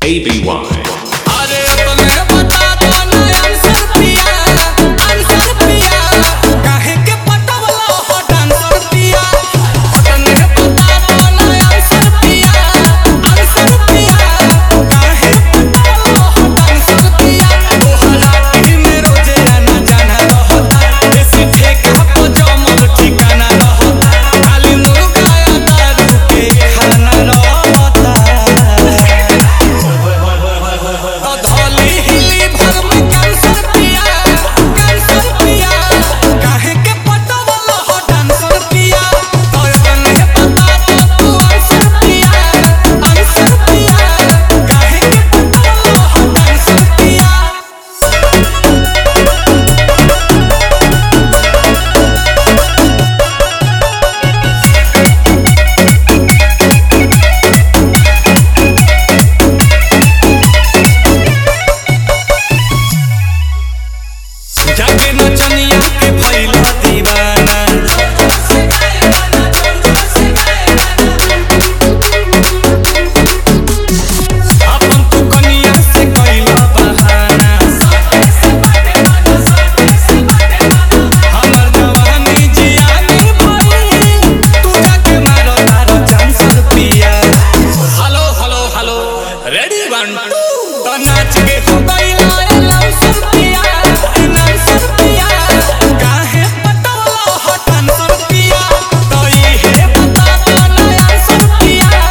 ABY. नाच के हो गई काहे पटवला हटन सरपिया तो ये बता दो नया सरपिया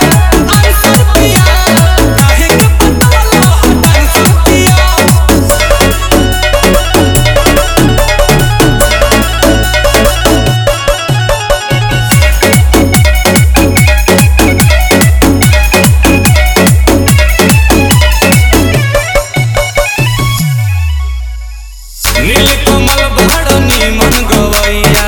काहे के पटवला हटन सरपिया नीलकमल बड़नी मन गवैया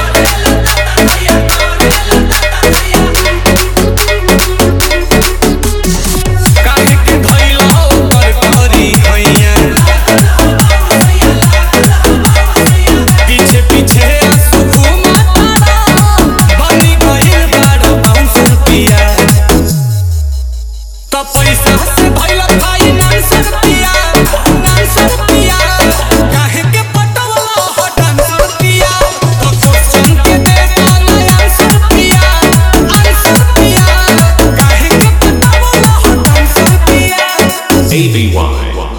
काहे के धैला ऊपर करी हैया पीछे पीछे सुखुमा बनी गइल बाड़ो 500 रुपया तो पैसा से भइल भाई 900 रुपया काहे के पटवला हटन सरपिया तो क्वेश्चन के दे दो नया सरपिया काहे के पटवला हटन सरपिया ABY.